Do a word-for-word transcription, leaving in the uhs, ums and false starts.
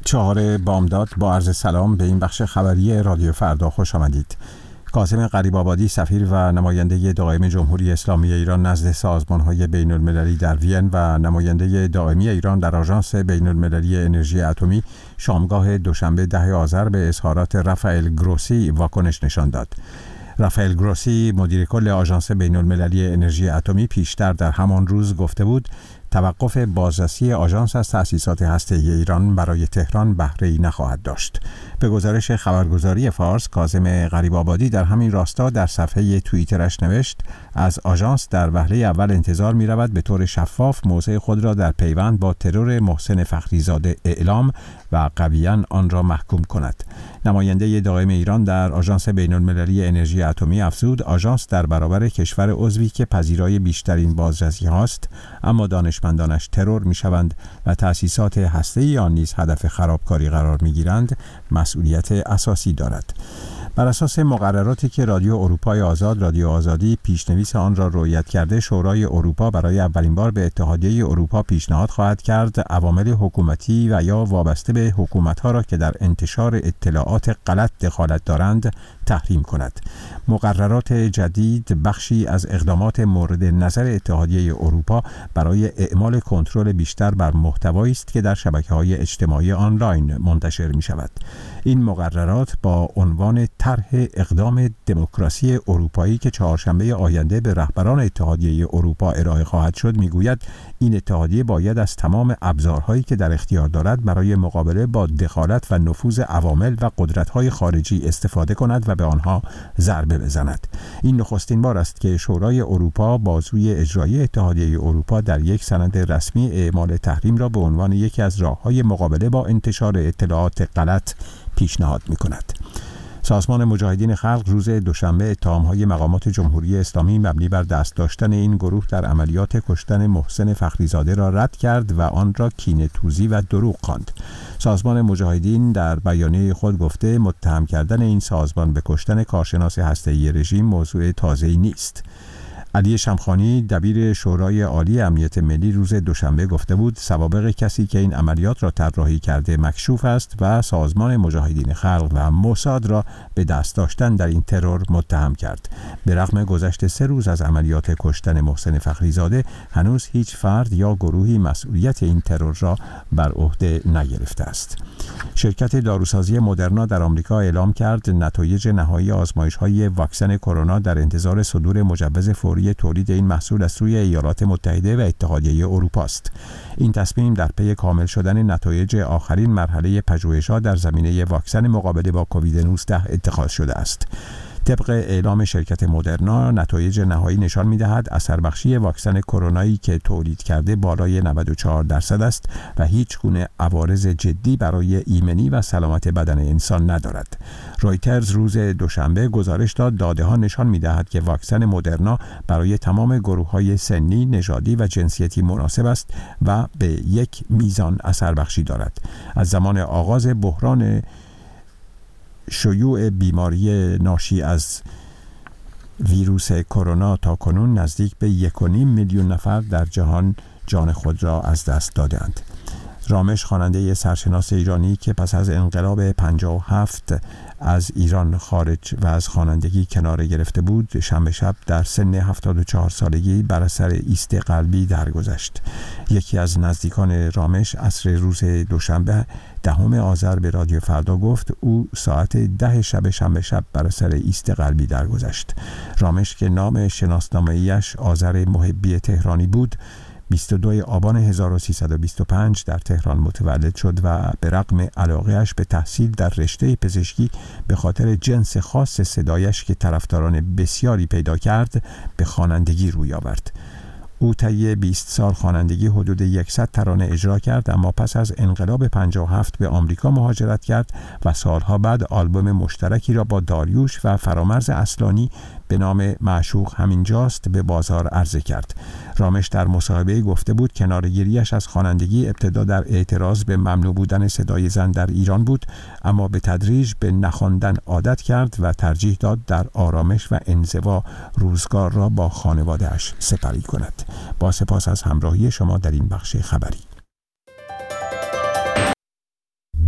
چهار بامداد با عرض سلام به این بخش خبری رادیو فردا خوش آمدید. کاظم غریب‌آبادی سفیر و نماینده دائم جمهوری اسلامی ایران نزد سازمان‌های بین‌المللی در وین و نماینده دائمی ایران در آژانس بین‌المللی انرژی اتمی شامگاه دوشنبه ده آذر به اظهارات رافائل گروسی واکنش نشان داد. رافائل گروسی مدیر کل آژانس بین‌المللی انرژی اتمی پیشتر در همان روز گفته بود توقف بازرسی آژانس از تأسیسات هسته‌ای ایران برای تهران بهره‌ای نخواهد داشت. به گزارش خبرگزاری فارس، کاظم غریب‌آبادی در همین راستا در صفحه توییترش نوشت از آژانس در وهله اول انتظار می رود به طور شفاف موضع خود را در پیوند با ترور محسن فخریزاده اعلام و قویاً آن را محکوم کند. نماینده دائم ایران در آژانس بین‌المللی انرژی اتمی افزود آژانس در برابر کشور عضوی که پذیرای بیشترین بازرسی هاست اما دانشمندانش ترور می شوند و تأسیسات هسته‌ای آن نیز هدف خرابکاری قرار می گیرند مسئولیت اساسی دارد. بر اساس مقرراتی که رادیو اروپای آزاد رادیو آزادی پیشنویس آن را رعایت کرده، شورای اروپا برای اولین بار به اتحادیه اروپا پیشنهاد خواهد کرد عوامل حکومتی و یا وابسته به حکومت‌ها را که در انتشار اطلاعات غلط دخالت دارند تحریم کند. مقررات جدید بخشی از اقدامات مورد نظر اتحادیه اروپا برای اعمال کنترل بیشتر بر محتوایی است که در شبکه‌های اجتماعی آنلاین منتشر می‌شود. این مقررات با عنوان طرح اقدام دموکراسی اروپایی که چهارشنبه آینده به رهبران اتحادیه اروپا ارائه خواهد شد میگوید این اتحادیه باید از تمام ابزارهایی که در اختیار دارد برای مقابله با دخالت و نفوذ عوامل و قدرت‌های خارجی استفاده کند و به آنها ضربه بزند. این نخستین بار است که شورای اروپا بازوی اجرایی اتحادیه اروپا در یک سند رسمی اعمال تحریم را به عنوان یکی از راه‌های مقابله با انتشار اطلاعات غلط پیشنهاد می‌کند. سازمان مجاهدین خلق روز دوشنبه اتهام‌های مقامات جمهوری اسلامی مبنی بر دست داشتن این گروه در عملیات کشتن محسن فخریزاده را رد کرد و آن را کینه‌توزی و دروغ خواند. سازمان مجاهدین در بیانیه خود گفته متهم کردن این سازمان به کشتن کارشناس هسته‌ای رژیم موضوع تازه‌ای نیست. علی شمخانی دبیر شورای عالی امنیت ملی روز دوشنبه گفته بود سوابق کسی که این عملیات را طراحی کرده مکشوف است و سازمان مجاهدین خلق و موساد را به دست داشتن در این ترور متهم کرد. به رغم گذشت سه روز از عملیات کشتن محسن فخریزاده هنوز هیچ فرد یا گروهی مسئولیت این ترور را بر عهده نگرفته است. شرکت داروسازی مدرنا در آمریکا اعلام کرد نتایج نهایی آزمایش‌های واکسن کرونا در انتظار صدور مجوز فوری تولید این محصول از سوی ایالات متحده و اتحادیه اروپا است. این تصمیم در پی کامل شدن نتایج آخرین مرحله پژوهش‌ها در زمینه واکسن مقابله با کووید نوزده اتخاذ شده است. طبق اعلام شرکت مدرنا نتایج نهایی نشان می‌دهد اثر بخشی واکسن کرونایی که تولید کرده بالای نود و چهار درصد است و هیچ گونه عوارض جدی برای ایمنی و سلامت بدن انسان ندارد. رویترز روز دوشنبه گزارش داد داده‌ها نشان می‌دهد که واکسن مدرنا برای تمام گروه‌های سنی، نژادی و جنسیتی مناسب است و به یک میزان اثر بخشی دارد. از زمان آغاز بحران شیوع بیماری ناشی از ویروس کرونا تا کنون نزدیک به یک و نیم میلیون نفر در جهان جان خود را از دست دادند. رامش خواننده سرشناس ایرانی که پس از انقلاب پنجاه و هفت از ایران خارج و از خوانندگی کناره گرفته بود، شنبه شب در سن هفتاد و چهار سالگی بر اثر ایست قلبی درگذشت. یکی از نزدیکان رامش عصر روز دوشنبه دهم آذر به رادیو فردا گفت او ساعت ده شب شنبه شب بر اثر ایست قلبی درگذشت. رامش که نام شناسنامه‌ایش آذر محبی تهرانی بود، بیست و دوم آبان هزار و سیصد و بیست و پنج در تهران متولد شد و به رغم علاقه‌اش به تحصیل در رشته پزشکی به خاطر جنس خاص صدایش که طرفداران بسیاری پیدا کرد به خوانندگی روی آورد. او طی بیست سال خوانندگی حدود صد ترانه اجرا کرد، اما پس از انقلاب پنجاه و هفت به آمریکا مهاجرت کرد و سالها بعد آلبوم مشترکی را با داریوش و فرامرز اصلانی به نام معشوق همینجاست به بازار عرضه کرد. رامش در مصاحبه گفته بود کناره‌گیریش از خوانندگی ابتدا در اعتراض به ممنوع بودن صدای زن در ایران بود، اما به تدریج به نخواندن عادت کرد و ترجیح داد در آرامش و انزوا روزگار را با خانواده‌اش سپری کند. با سپاس از همراهی شما در این بخش خبری.